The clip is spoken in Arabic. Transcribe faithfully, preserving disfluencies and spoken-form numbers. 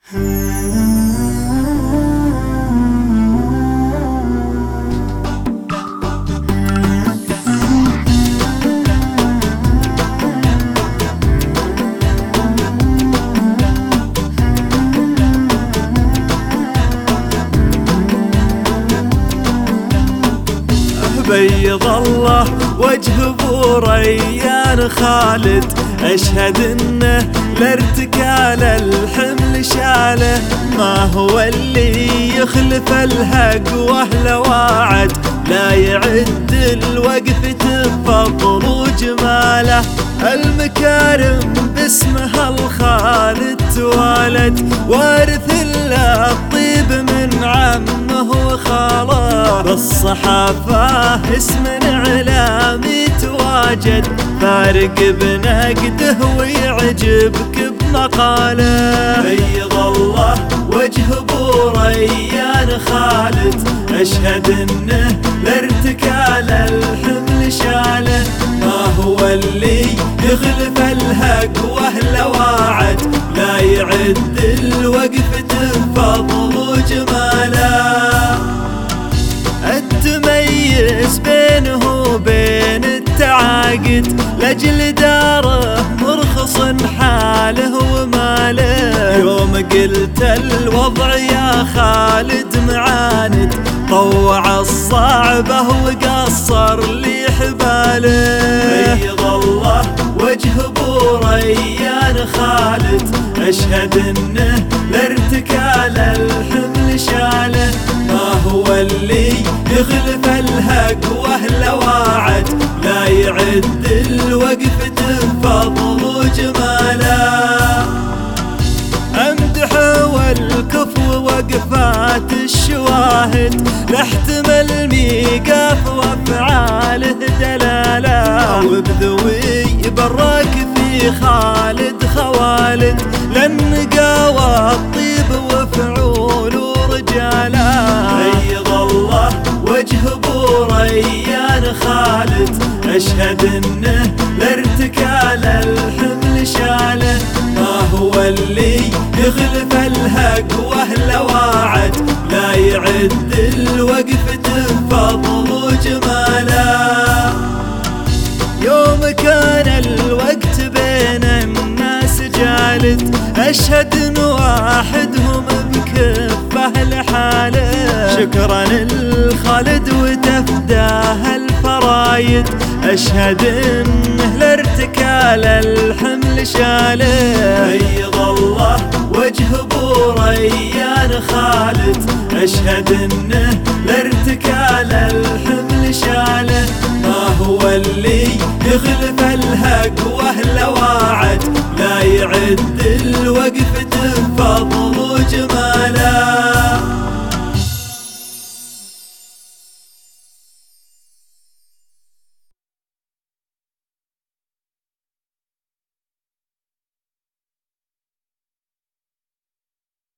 بيض الله وجه ابو ريان خالد، اشهد انه لارتكال الحمل شاله، ما هو اللي يخلف الهق واهله واعد، لا يعد الوقفة بفضل وجماله، المكارم باسمها الخالد توالد، وارث له الطيب من عمه وخاله، بالصحافة اسم اعلامي تواجد، فارق بنقده ويعجبك بمقاله. بيض الله وجه ابو ريان خالد، اشهد انه لارتكال الحمل شاله، ما هو اللي يخلف الهق واهله واعد، لا يعد الوقفة بفضل وجماله، التميز بينه وبين التعاقد، لاجل داره مرخص حاله وماله، يوم قلت الوضع يا خالد معاند، طوع الصعبة وقصر لي حباله. بيض الله وجه ابو ريان خالد، اشهد انه لارتكال الحمل شاله، ما هو اللي يخلف الهق واهله واعد، لا يعد الوقفة بفضل وجماله، امدحه والكفو وقفات الشواهد، لاحتمل ميقاف وافعاله دلاله، وبذوي براك في خالد خوالد، للنقا والطيب وفعول ورجاله. بيض الله وجه ابو ريان خالد، اشهد انه لارتكال الحمل شاله، ما هو اللي يخلف الهق واهله واعد، لا يعد الوقفة بفضل وجماله، يوم كان الوقت بين الناس جالد، اشهد ان واحدهم بكفه لحاله، شكرا الخالد وتفداه الفرايد، اشهد انه لارتكال الحمل شاله. بيض الله وجه ابو ريان خالد، اشهد انه لارتكال الحمل شاله، ما هو اللي يخلف الهق واهله واعد،